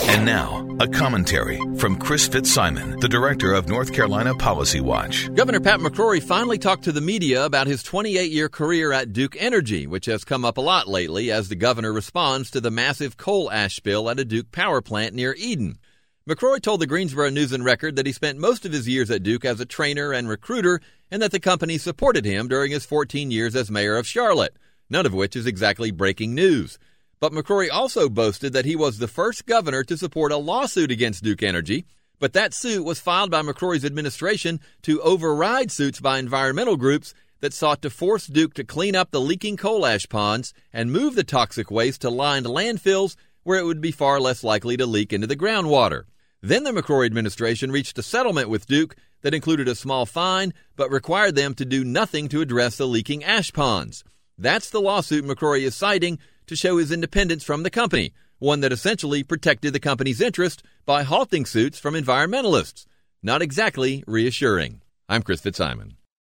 And now, a commentary from Chris Fitzsimon, the director of North Carolina Policy Watch. Governor Pat McCrory finally talked to the media about his 28-year career at Duke Energy, which has come up a lot lately as the governor responds to the massive coal ash spill at a Duke power plant near Eden. McCrory told the Greensboro News and Record that he spent most of his years at Duke as a trainer and recruiter, and that the company supported him during his 14 years as mayor of Charlotte, none of which is exactly breaking news. But McCrory also boasted that he was the first governor to support a lawsuit against Duke Energy, but that suit was filed by McCrory's administration to override suits by environmental groups that sought to force Duke to clean up the leaking coal ash ponds and move the toxic waste to lined landfills where it would be far less likely to leak into the groundwater. Then the McCrory administration reached a settlement with Duke that included a small fine, but required them to do nothing to address the leaking ash ponds. That's the lawsuit McCrory is citing to show his independence from the company, one that essentially protected the company's interest by halting suits from environmentalists. Not exactly reassuring. I'm Chris Fitzsimon.